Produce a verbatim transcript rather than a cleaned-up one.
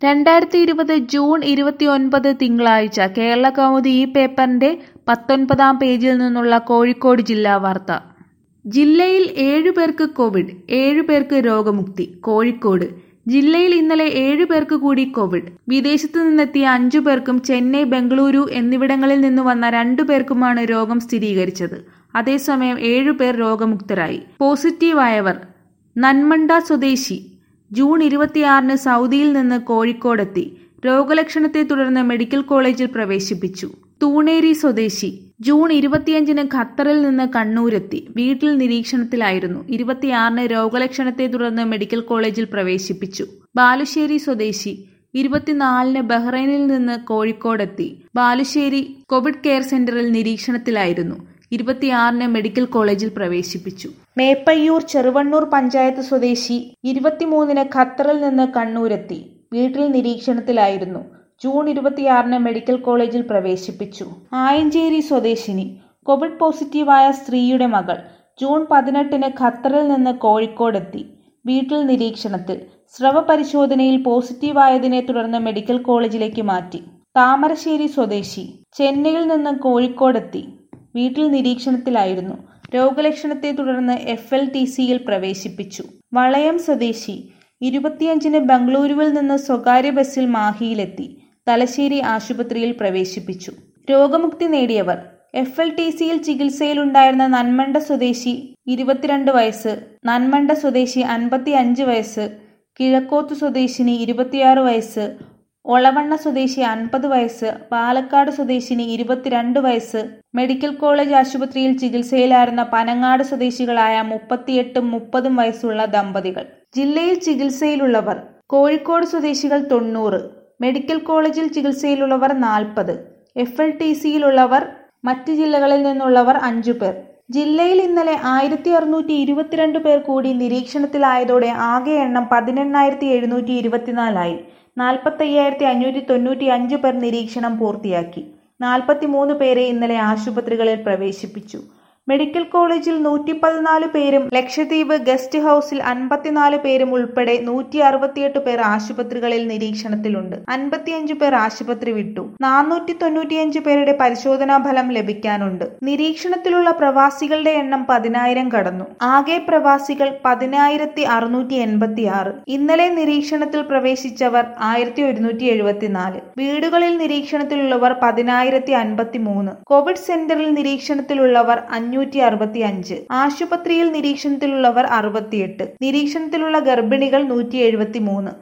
രണ്ടായിരത്തി ഇരുപത് ജൂൺ ഇരുപത്തിയൊൻപത് തിങ്കളാഴ്ച കേരളകൗമുദി ഈ പേപ്പറിന്റെ പത്തൊൻപതാം പേജിൽ നിന്നുള്ള കോഴിക്കോട് ജില്ലാ വാർത്ത. ജില്ലയിൽ ഏഴുപേർക്ക് കോവിഡ്, ഏഴുപേർക്ക് രോഗമുക്തി. കോഴിക്കോട് ജില്ലയിൽ ഇന്നലെ ഏഴുപേർക്ക് കൂടി കോവിഡ്. വിദേശത്തു നിന്നെത്തിയ അഞ്ചുപേർക്കും ചെന്നൈ, ബംഗളൂരു എന്നിവിടങ്ങളിൽ നിന്ന് വന്ന രണ്ടുപേർക്കുമാണ് രോഗം സ്ഥിരീകരിച്ചത്. അതേസമയം ഏഴുപേർ രോഗമുക്തരായി. പോസിറ്റീവായവർ: നന്മണ്ട സ്വദേശി ജൂൺ ഇരുപത്തിയാറിന് സൗദിയിൽ നിന്ന് കോഴിക്കോടെത്തി. രോഗലക്ഷണത്തെ തുടർന്ന് മെഡിക്കൽ കോളേജിൽ പ്രവേശിപ്പിച്ചു. തൂണേരി സ്വദേശി ജൂൺ ഇരുപത്തിയഞ്ചിന് ഖത്തറിൽ നിന്ന് കണ്ണൂരെത്തി. വീട്ടിൽ നിരീക്ഷണത്തിലായിരുന്നു. ഇരുപത്തിയാറിന് രോഗലക്ഷണത്തെ തുടർന്ന് മെഡിക്കൽ കോളേജിൽ പ്രവേശിപ്പിച്ചു. ബാലുശ്ശേരി സ്വദേശി ഇരുപത്തിനാലിന് ബഹ്റൈനിൽ നിന്ന് കോഴിക്കോടെത്തി. ബാലുശ്ശേരി കോവിഡ് കെയർ സെന്ററിൽ നിരീക്ഷണത്തിലായിരുന്നു. ഇരുപത്തിയാറിന് മെഡിക്കൽ കോളേജിൽ പ്രവേശിപ്പിച്ചു. മേപ്പയ്യൂർ ചെറുവണ്ണൂർ പഞ്ചായത്ത് സ്വദേശി ഇരുപത്തിമൂന്നിന് ഖത്തറിൽ നിന്ന് കണ്ണൂരെത്തി. വീട്ടിൽ നിരീക്ഷണത്തിലായിരുന്നു. ജൂൺ ഇരുപത്തിയാറിന് മെഡിക്കൽ കോളേജിൽ പ്രവേശിപ്പിച്ചു. ആയഞ്ചേരി സ്വദേശിനി കോവിഡ് പോസിറ്റീവായ സ്ത്രീയുടെ മകൾ ജൂൺ പതിനെട്ടിന് ഖത്തറിൽ നിന്ന് കോഴിക്കോടെത്തി. വീട്ടിൽ നിരീക്ഷണത്തിൽ. സ്രവ പരിശോധനയിൽ പോസിറ്റീവായതിനെ തുടർന്ന് മെഡിക്കൽ കോളേജിലേക്ക് മാറ്റി. താമരശ്ശേരി സ്വദേശി ചെന്നൈയിൽ നിന്ന് കോഴിക്കോടെത്തി. വീട്ടിൽ നിരീക്ഷണത്തിലായിരുന്നു. രോഗലക്ഷണത്തെ തുടർന്ന് എഫ് എൽ ടി സിയിൽ പ്രവേശിപ്പിച്ചു. വളയം സ്വദേശി ഇരുപത്തിയഞ്ചിന് ബംഗളൂരുവിൽ നിന്ന് സ്വകാര്യ ബസ്സിൽ മാഹിയിലെത്തി. തലശ്ശേരി ആശുപത്രിയിൽ പ്രവേശിപ്പിച്ചു. രോഗമുക്തി നേടിയവർ: എഫ് എൽ ടി സിയിൽ ചികിത്സയിലുണ്ടായിരുന്ന നന്മണ്ട സ്വദേശി ഇരുപത്തിരണ്ട് വയസ്സ്, നന്മണ്ട സ്വദേശി അൻപത്തി അഞ്ച് വയസ്സ്, കിഴക്കോത്ത് സ്വദേശിനി ഇരുപത്തിയാറ് വയസ്സ്, ഒളവണ്ണ സ്വദേശി അൻപത് വയസ്സ്, പാലക്കാട് സ്വദേശിനി ഇരുപത്തിരണ്ട് വയസ്സ്. മെഡിക്കൽ കോളേജ് ആശുപത്രിയിൽ ചികിത്സയിലായിരുന്ന പനങ്ങാട് സ്വദേശികളായ മുപ്പത്തിയെട്ടും മുപ്പതും വയസ്സുള്ള ദമ്പതികൾ. ജില്ലയിൽ ചികിത്സയിലുള്ളവർ: കോഴിക്കോട് സ്വദേശികൾ തൊണ്ണൂറ്, മെഡിക്കൽ കോളേജിൽ ചികിത്സയിലുള്ളവർ നാൽപ്പത്, എഫ് എൽ ടി സിയിലുള്ളവർ, മറ്റ് ജില്ലകളിൽ നിന്നുള്ളവർ അഞ്ചു പേർ. ജില്ലയിൽ ഇന്നലെ ആയിരത്തി അറുന്നൂറ്റി ഇരുപത്തിരണ്ട് പേർ കൂടി നിരീക്ഷണത്തിലായതോടെ ആകെ എണ്ണം പതിനെണ്ണായിരത്തി എഴുന്നൂറ്റി ഇരുപത്തിനാലായി. നാൽപ്പത്തയ്യായിരത്തി അഞ്ഞൂറ്റി തൊണ്ണൂറ്റി അഞ്ച് പേർ നിരീക്ഷണം പൂർത്തിയാക്കി. നാൽപ്പത്തി മൂന്ന് പേരെ ഇന്നലെ ആശുപത്രികളിൽ പ്രവേശിപ്പിച്ചു. മെഡിക്കൽ കോളേജിൽ നൂറ്റി പതിനാല് പേരും ലക്ഷദ്വീപ് ഗസ്റ്റ് ഹൌസിൽ അൻപത്തിനാല് പേരും ഉൾപ്പെടെ നൂറ്റി അറുപത്തിയെട്ട് പേർ ആശുപത്രികളിൽ നിരീക്ഷണത്തിലുണ്ട്. അൻപത്തിയഞ്ച് പേർ ആശുപത്രി വിട്ടു. നാനൂറ്റി തൊണ്ണൂറ്റിയഞ്ച് പേരുടെ പരിശോധനാ ഫലം ലഭിക്കാനുണ്ട്. നിരീക്ഷണത്തിലുള്ള പ്രവാസികളുടെ എണ്ണം പതിനായിരം കടന്നു. ആകെ പ്രവാസികൾ പതിനായിരത്തി അറുന്നൂറ്റി എൺപത്തി ആറ്. ഇന്നലെ നിരീക്ഷണത്തിൽ പ്രവേശിച്ചവർ ആയിരത്തി ഒരുന്നൂറ്റി എഴുപത്തിനാല്. വീടുകളിൽ നിരീക്ഷണത്തിലുള്ളവർ പതിനായിരത്തി അൻപത്തി മൂന്ന്. കോവിഡ് സെന്ററിൽ നിരീക്ഷണത്തിലുള്ളവർ അഞ്ഞൂറ്റി അറുപത്തി അഞ്ച്. ആശുപത്രിയിൽ നിരീക്ഷണത്തിലുള്ളവർ അറുപത്തിയെട്ട്. നിരീക്ഷണത്തിലുള്ള ഗർഭിണികൾ നൂറ്റി എഴുപത്തി മൂന്ന്.